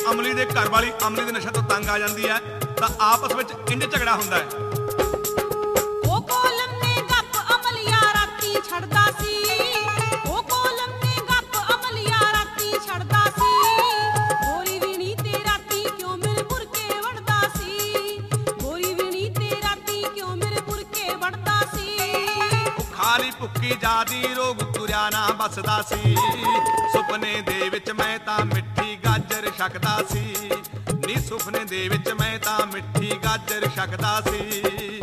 ਅਮਲੀ ਦੇ ਘਰ ਵਾਲੀ ਅਮਲੀ ਦੇ ਨਸ਼ੇ ਤੋਂ ਤੰਗ ਆ ਜਾਂਦੀ ਹੈ ਤਾਂ ਆਪਸ ਵਿੱਚ ਇੰਜ ਝਗੜਾ ਹੁੰਦਾ ਹੈ। ਉਹ ਕੋਲਮ ਨੇ ਗੱਪ ਅਮਲੀਆ ਰਾਤੀ ਛੱਡਦਾ ਸੀ, ਉਹ ਕੋਲਮ ਨੇ ਗੱਪ ਅਮਲੀਆ ਰਾਤੀ ਛੱਡਦਾ ਸੀ। ਗੋਰੀ ਵੀਣੀ ਤੇ ਰਾਤੀ ਕਿਉਂ ਮੇਰੇ ਬੁਰਕੇ ਵੜਦਾ ਸੀ, ਗੋਰੀ ਵੀਣੀ ਤੇ ਰਾਤੀ ਕਿਉਂ ਮੇਰੇ ਬੁਰਕੇ ਵੜਦਾ ਸੀ। ਖਾਲੀ ਭੁੱਕੀ ਜਾਦੀ ਰੋਗ ਤੁਰਿਆ ਨਾ ਬਸਦਾ ਸੀ, ਸੁਪਨੇ ਦੇ ਵਿੱਚ ਮੈਂ ਤਾਂ ਮਿੱਠੀ ਗਾਜਰ ਛਕਦਾ ਸੀ ਨੀ, ਸੁਪਨੇ ਦੇ ਵਿੱਚ ਮੈਂ ਤਾਂ ਮਿੱਠੀ ਗਾਜਰ ਛਕਦਾ ਸੀ।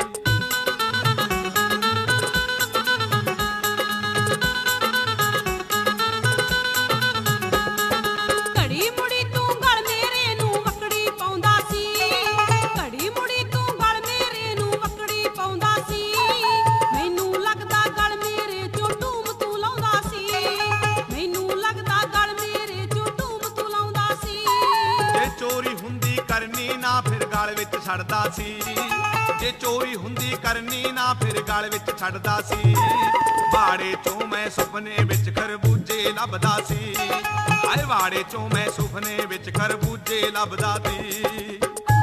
ਘੜੀ ਮੁੜੀ ਤੂੰ ਗਲ ਮੇਰੇ ਨੂੰ ਵਕੜੀ ਪਾਉਂਦਾ ਸੀ, ਘੜੀ ਮੁੜੀ ਤੂੰ ਗਲ ਮੇਰੇ ਨੂੰ ਵਕੜੀ ਪਾਉਂਦਾ ਸੀ। ਮੈਨੂੰ ਲੱਗਦਾ ਗਲ ਮੇਰੇ ਚੋਂ ਟੂਮ ਤੂੰ ਲਾਉਂਦਾ ਸੀ, ਮੈਨੂੰ ਲੱਗਦਾ ਗਲ ਮੇਰੇ ਚੋਂ ਟੂਮ ਤੂੰ ਲਾਉਂਦਾ ਸੀ। ਜੇ ਚੋਰੀ ਹੁੰਦੀ ਕਰਨੀ ਨਾ ਫਿਰ ਗਲ ਵਿੱਚ ਛੱਡਦਾ ਸੀ, ਜੇ ਚੋਰੀ ਹੁੰਦੀ ਕਰਨੀ ਨਾ ਫਿਰ ਗਲ ਵਿੱਚ ਛੱਡਦਾ ਸੀ। ਬਾੜੇ ਚੋਂ ਮੈਂ ਸੁਪਨੇ ਵਿੱਚ ਖਰਬੂਜੇ ਲੱਭਦਾ ਸੀ, ਹਾਏ ਬਾੜੇ ਚੋਂ ਮੈਂ ਸੁਪਨੇ ਵਿੱਚ ਖਰਬੂਜੇ ਲੱਭਦਾ ਸੀ।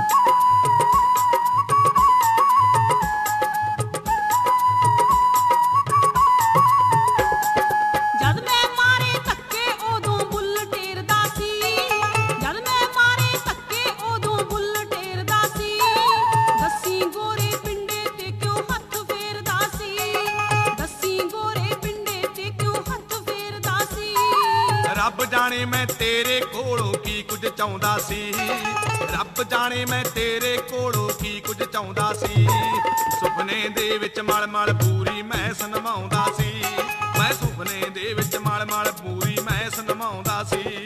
ਜਦ ਮੈਂ ਮਾਰੇ ਧੱਕੇ ਉਦੋਂ ਬੁੱਲ ਟੇਰਦਾ ਸੀ, ਜਦ ਮੈਂ ਮਾਰੇ ਧੱਕੇ ਉਦੋਂ ਬੁੱਲ ਟੇਰਦਾ ਸੀ। ਦੱਸੀ ਗੋਰੇ ਪਿੰਡੇ ਤੇ ਕਿਉਂ ਹੱਥ ਫੇਰਦਾ ਸੀ, ਦੱਸੀ ਗੋਰੇ ਪਿੰਡੇ ਤੇ ਕਿਉਂ ਹੱਥ ਫੇਰਦਾ ਸੀ। ਰੱਬ ਜਾਣੇ ਮੈਂ ਤੇਰੇ ਕੋਲੋਂ ਕੀ ਕੁਝ ਚਾਹੁੰਦਾ ਸੀ, ਰੱਬ ਜਾਣੇ ਮੈਂ ਤੇਰੇ ਕੋਲੋਂ ਕੀ ਕੁਝ ਚਾਹੁੰਦਾ ਸੀ। ਸੁਪਨੇ ਦੇ ਵਿੱਚ ਮਲ ਮਲ ਪੂਰੀ ਮੈਂ ਸਨਮਾਉਂਦਾ ਸੀ, ਮੈਂ ਸੁਪਨੇ ਦੇ ਵਿੱਚ ਮਲ ਮਲ ਪੂਰੀ ਮੈਂ ਸਨਮਾਉਂਦਾ ਸੀ।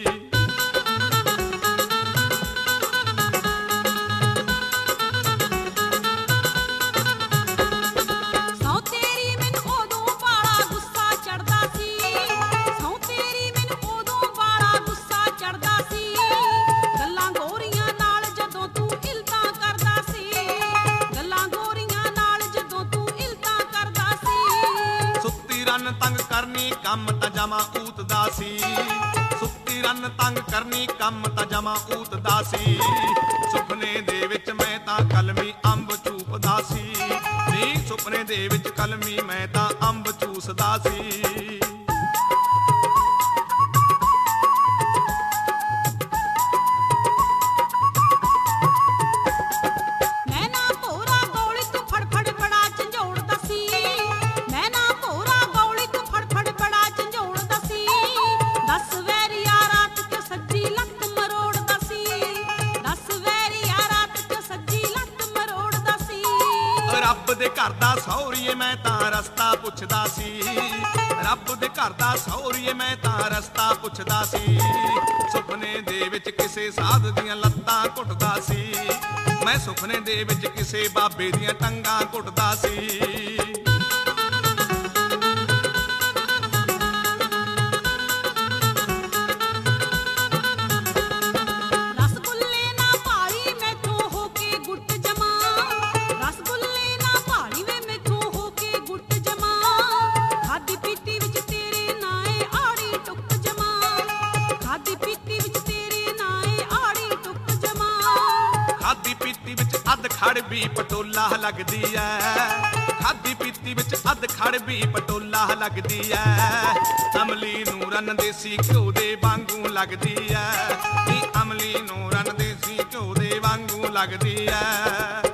ਸਹੁੰ ਤੇਰੀ ਮੈਨੂੰ ਉਦੋਂ ਬਾਲਾ ਗੁੱਸਾ ਚੜਦਾ ਸੀ, ਸਹੁੰ ਤੇਰੀ ਮੈਨੂੰ ਉਦੋਂ ਬਾਲਾ ਗੁੱਸਾ ਚੜਦਾ ਸੀ। ਗੱਲਾਂ ਗੋਰੀਆਂ ਨਾਲ ਜਦੋਂ ਤੂੰ ਇਲਤਾਂ ਕਰਦਾ ਸੀ, ਗੱਲਾਂ ਗੋਰੀਆਂ ਨਾਲ ਜਦੋਂ ਤੂੰ ਇਲਤਾਂ ਕਰਦਾ ਸੀ। ਸੁੱਤੀ ਰੰਨ ਤੰਗ ਕਰਨੀ ਕੰਮ ਤਾਂ ਜਮਾ ਊਤਦਾ ਸੀ, ਸੁੱਤੀ ਰੰਨ ਤੰਗ ਕਰਨੀ ਕੰਮ ਤਾਂ ਜਮਾ ਊਤਦਾ ਸੀ। ਸੁਪਨੇ ਦੇ ਵਿੱਚ ਮੈਂ ਤਾਂ ਕਲਮੀ ਅੰਬ ਚੂਪਦਾ ਸੀ ਨੀ, ਸੁਪਨੇ ਦੇ ਵਿੱਚ ਕਲਮੀ ਮੈਂ ਤਾਂ ਅੰਬ ਚੂਸਦਾ ਸੀ। ਮੈਂ ਨਾ ਭੋਰਾ ਗੌਲੀ ਤੂੰ ਫੜ ਫੜ ਬੜਾ ਝੰਜੋੜਦਾ ਸੀ, ਮੈਂ ਨਾ ਭੋਰਾ ਗੌਲੀ ਤੂੰ ਫੜ ਫੜ ਬੜਾ ਝੰਜੋੜਦਾ ਸੀ। 10 ਵੈਰੀਆ ਰਾਤ ਚ ਸੱਜੀ ਲੱਤ ਮਰੋੜਦਾ ਸੀ, 10 ਵੈਰੀਆ ਰਾਤ ਚ ਸੱਜੀ ਲੱਤ ਮਰੋੜਦਾ ਸੀ। ਰੱਬ ਦੇ ਘਰ ਦਾ ਸੌਰੀਏ ਮੈਂ ਤਾਂ ਰਸਤਾ ਪੁੱਛਦਾ ਸੀ, ਰੱਬ ਦੇ ਘਰ ਦਾ ਸੌਰੀਏ ਮੈਂ ਤਾਂ ਰਸਤਾ ਪੁੱਛਦਾ ਸੀ। ਸੁਪਨੇ ਦੇ ਵਿੱਚ ਕਿਸੇ ਸਾਧ ਦੀਆਂ ਲੱਤਾਂ ਘੁੱਟਦਾ ਸੀ, ਮੈਂ ਸੁਪਨੇ ਦੇ ਵਿੱਚ ਕਿਸੇ ਬਾਬੇ ਦੀਆਂ ਟੰਗਾਂ ਘੁੱਟਦਾ ਸੀ। ਰਸਗੁੱਲੇ ਨਾ ਭਾਲੀ ਮੈਥੋਂ ਹੋ ਕੇ ਗੁੱਟ ਜਮਾ, ਰਸਗੁੱਲੇ ਨਾ ਭਾਲੀ ਵੇ ਮੈਥੋਂ ਹੋ ਕੇ ਗੁੱਟ ਜਮਾ। ਖਾਦੀ ਪੀਤੀ ਵਿੱਚ ਤੇਰੇ ਨਾਏ ਆੜੀ ਟੁੱਕ ਜਮਾ, ਖਾਦੀ ਪੀਤੀ ਵਿੱਚ ਤੇਰੇ ਨਾਏ ਆੜੀ ਟੁੱਕ ਜਮਾ। ਖਾਦੀ ਪੀਤੀ ਵਿੱਚ ਅੱਧ ਖੜ ਵੀ ਪਟੋਲਾ ਲੱਗਦੀ ਐ, ਖਾਦੀ ਪੀਤੀ ਵਿੱਚ ਅੱਧ ਖੜ ਵੀ ਪਟੋਲਾ ਲੱਗਦੀ ਐ। ਅਮਲੀ ਨੂੰ ਰਨ ਦੇਸੀ ਘਿਓ ਦੇ ਵਾਂਗੂ ਲੱਗਦੀ ਐ ਨੀ, ਅਮਲੀ ਨੂੰ ਰਨ ਦੇਸੀ ਘਿਓ ਦੇ ਵਾਂਗੂ ਲੱਗਦੀ ਐ।